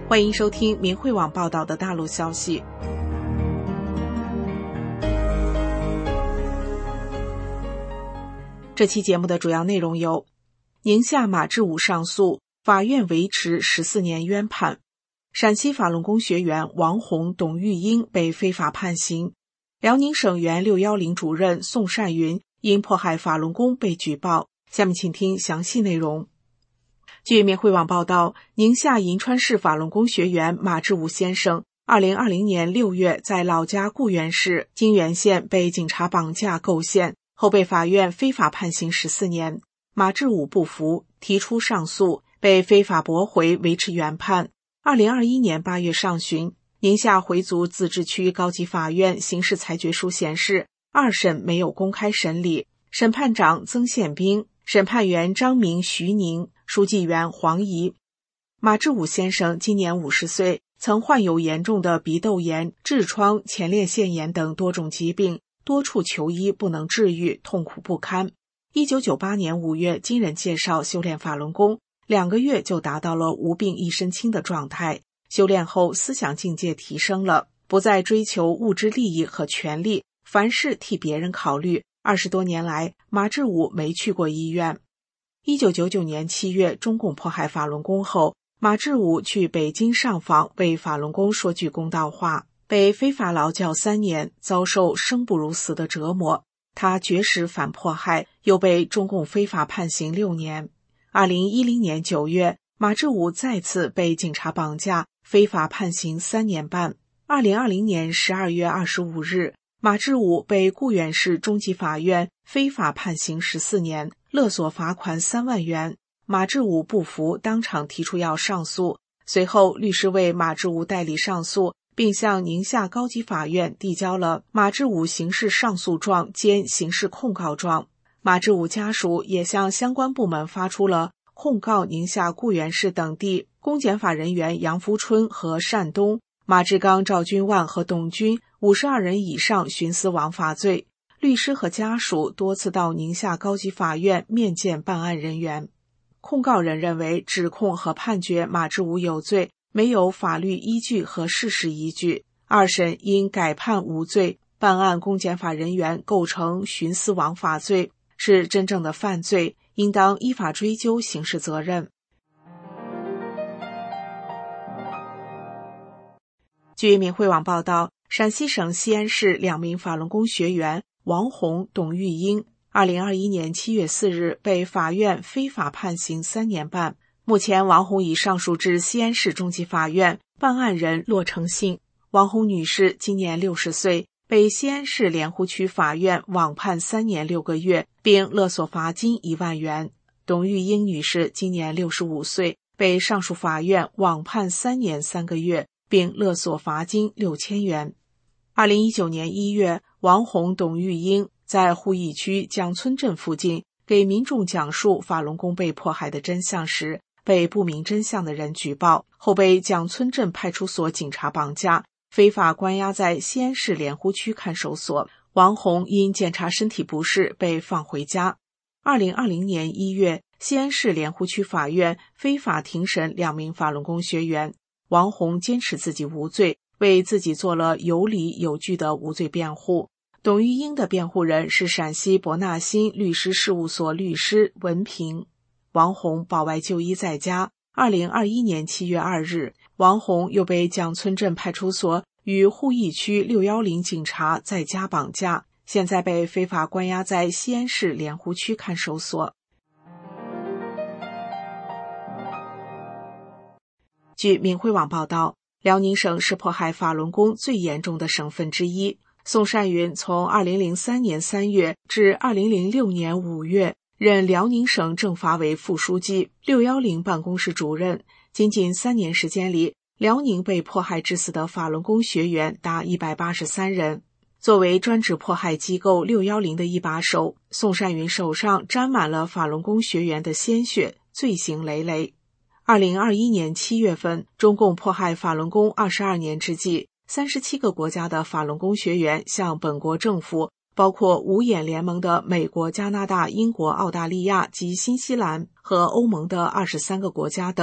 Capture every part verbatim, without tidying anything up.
欢迎收听明慧网报道的大陆消息。这期节目的主要内容有：宁夏马志武上诉，法院维持十四年冤判；陕西法轮功学员王红、董玉英被非法判刑；辽宁省原六一零主任宋善云因迫害法轮功被举报。下面请听详细内容。据明慧网报道，宁夏银川市法轮功学员马志武先生二零二零年六月在老家固原市金源县被警察绑架构陷，后被法院非法判刑十四年。马志武不服，提出上诉，被非法驳回，维持原判。二零二一年八月上旬，宁夏回族自治区高级法院刑事裁决书显示，二审没有公开审理，审判长曾宪兵，审判员张明、徐宁，书记员黄怡。马志武先生今年五十岁，曾患有严重的鼻窦炎、痔疮、前列腺炎等多种疾病，多处求医不能治愈，痛苦不堪。一九九八年五月经人介绍修炼法轮功，两个月就达到了无病一身轻的状态。修炼后思想境界提升了，不再追求物质利益和权利，凡事替别人考虑。二十多年来，马志武没去过医院。一九九九年七月，中共迫害法轮功后，马志武去北京上访，为法轮功说句公道话，被非法劳教三年，遭受生不如死的折磨。他绝食反迫害，又被中共非法判刑六年。二零一零年九月，马志武再次被警察绑架，非法判刑三年半。二零二零年十二月二十五日，马志武被固原市中级法院非法判刑十四年，勒索罚款三万元。马志武不服，当场提出要上诉。随后，律师为马志武代理上诉，并向宁夏高级法院递交了马志武刑事上诉状兼刑事控告状。马志武家属也向相关部门发出了控告宁夏固原市等地公检法人员杨福春和单东、马志刚、赵君万和董军五十二人以上徇私枉法罪。律师和家属多次到宁夏高级法院面见办案人员。控告人认为，指控和判决马志武有罪没有法律依据和事实依据，二审应改判无罪，办案公检法人员构成徇私枉法罪，是真正的犯罪，应当依法追究刑事责任。据明慧网报道，陕西省西安市两名法轮功学员王红、董玉英二零二一年七月四日被法院非法判刑三年半。目前王红已上诉至西安市中级法院，办案人骆成信。王红女士今年六十岁，被西安市莲湖区法院网判三年六个月，并勒索罚金一万元。董玉英女士今年六十五岁，被上述法院网判三年三个月，并勒索罚金六千元。二零一九年一月，王红、董玉英在鄠邑区蒋村镇附近给民众讲述法轮功被迫害的真相时，被不明真相的人举报，后被蒋村镇派出所警察绑架，非法关押在西安市莲湖区看守所。王红因检查身体不适被放回家。二零二零年一月，西安市莲湖区法院非法庭审两名法轮功学员。王红坚持自己无罪，为自己做了有理有据的无罪辩护。董玉英的辩护人是陕西博纳新律师事务所律师文平。王红保外就医在家。二零二一年七月二日，王红又被蒋村镇派出所与鄠邑区六一零警察在家绑架，现在被非法关押在西安市莲湖区看守所。据明慧网报道，辽宁省是迫害法轮功最严重的省份之一。宋善云从二零零三年三月至二零零六年五月任辽宁省政法委副书记、六一零办公室主任。仅仅三年时间里，辽宁被迫害致死的法轮功学员达一百八十三人。作为专职迫害机构六一零的一把手，宋善云手上沾满了法轮功学员的鲜血，罪行累累。二零二一年七月份，中共迫害法轮功二十二年之际，三十七个国家的法轮功学员向本国政府，包括五眼联盟的美国、加拿大、英国、澳大利亚及新西兰和欧盟的二十三个国家等，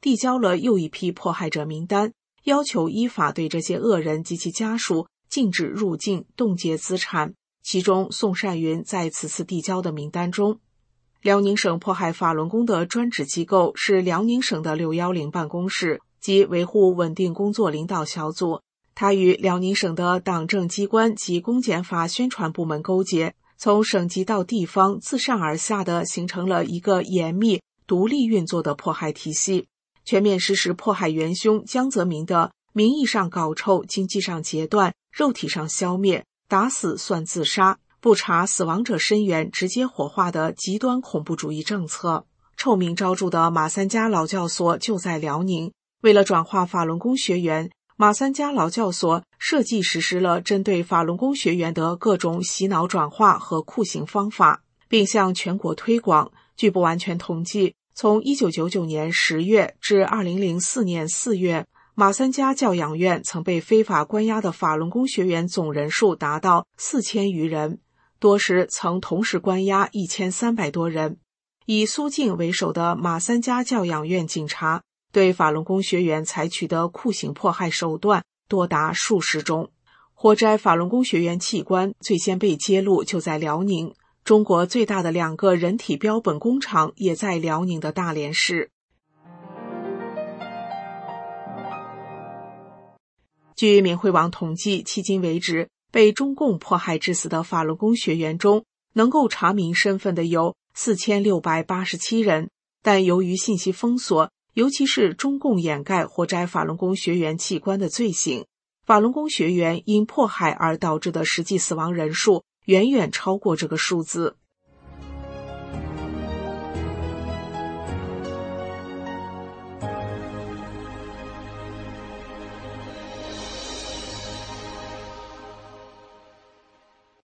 递交了又一批迫害者名单，要求依法对这些恶人及其家属禁止入境、冻结资产。其中，宋善云在此次递交的名单中。辽宁省迫害法轮功的专职机构是辽宁省的六一零办公室及维护稳定工作领导小组，它与辽宁省的党政机关及公检法宣传部门勾结，从省级到地方自上而下的形成了一个严密、独立运作的迫害体系，全面实施迫害元凶江泽民的名义上搞臭、经济上截断、肉体上消灭、打死算自杀、不查死亡者身源直接火化的极端恐怖主义政策。臭名昭著的马三家劳教所就在辽宁，为了转化法轮功学员，马三家劳教所设计实施了针对法轮功学员的各种洗脑转化和酷刑方法，并向全国推广。据不完全统计，从一九九九年十月至二零零四年四月，马三家教养院曾被非法关押的法轮功学员总人数达到四千余人，多时曾同时关押一千三百多人。以苏静为首的马三家教养院警察对法轮功学员采取的酷刑迫害手段多达数十种。活摘法轮功学员器官最先被揭露就在辽宁，中国最大的两个人体标本工厂也在辽宁的大连市。据缅惠网统计，迄今为止，被中共迫害致死的法轮功学员中，能够查明身份的有四千六百八十七人，但由于信息封锁，尤其是中共掩盖活摘法轮功学员器官的罪行，法轮功学员因迫害而导致的实际死亡人数远远超过这个数字。